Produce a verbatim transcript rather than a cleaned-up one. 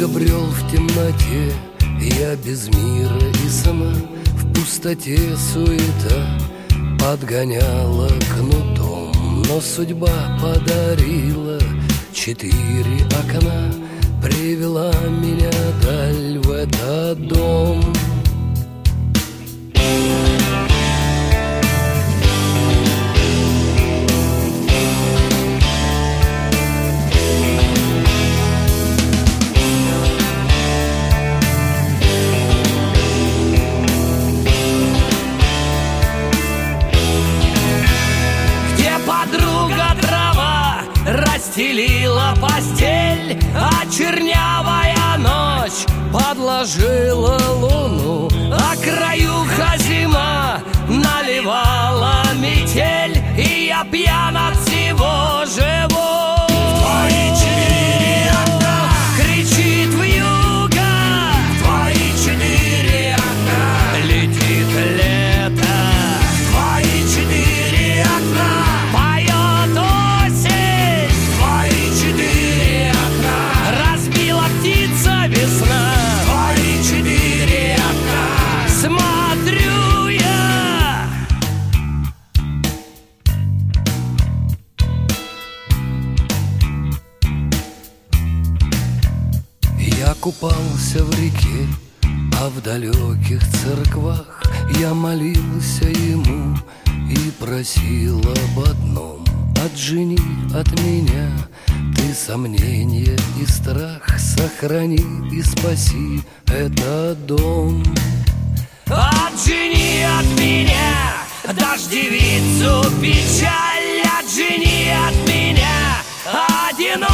Долго брел в темноте, я без мира и сама. В пустоте суета подгоняла кнутом, но судьба подарила четыре окна, привела меня даль в этот дом. Расстелила постель, а чернявая ночь подложила луну, а краюха зима наливала метель, и я пьян от всего живу. Твои четыре окна кричит вьюга, твои четыре окна летит лето, твои четыре окна поет осень, твои четыре окна разбила птица весна. твои четыре окна. Смотрю я, я купался в реке, а в далеких церквах я молился ему и просил об одном: отжени от меня ты сомнения и страх, сохрани и спаси этот дом. отжени от меня дождевицу печаль, отжени от меня одиночество.